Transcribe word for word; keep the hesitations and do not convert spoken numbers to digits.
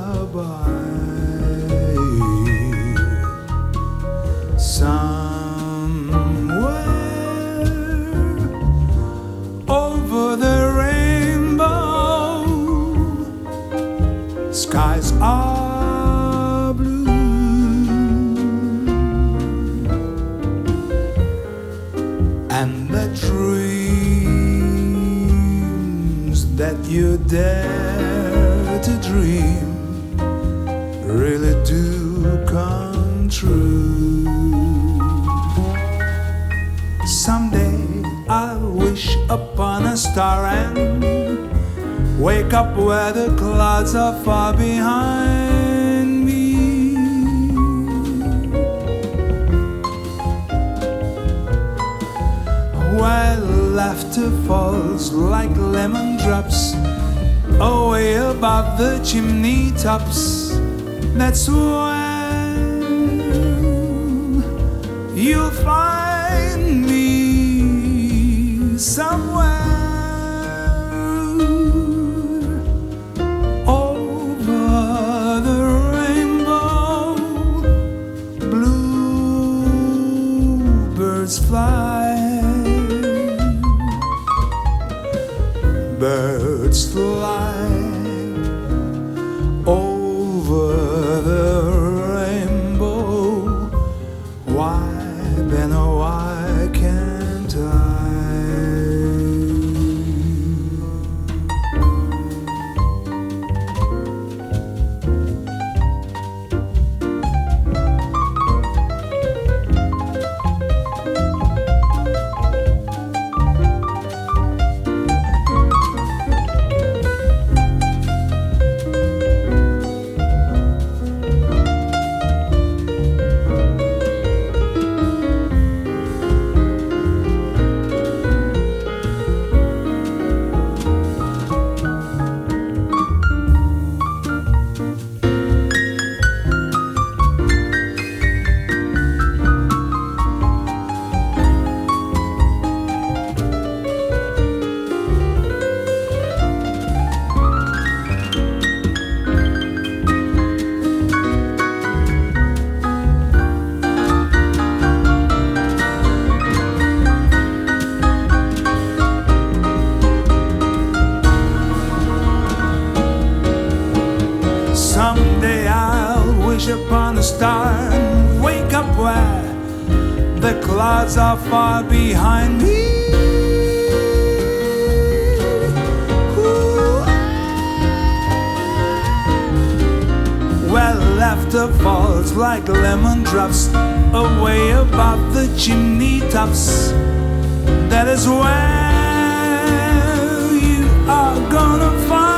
by. Somewhere over the rainbow, skies are blue, and the dreams that you dare to dream really do come true. Someday I'll wish upon a star and wake up where the clouds are far behind me. While laughter falls like lemon drops away above the chimney tops, that's when you'll find me somewhere over the rainbow. Bluebirds fly, birds fly over the rainbow. Why then, oh, why can't I? Someday I'll wish upon a star and wake up where the clouds are far behind me. Ooh. Where laughter falls like lemon drops away above the chimney tops, that is where you are gonna find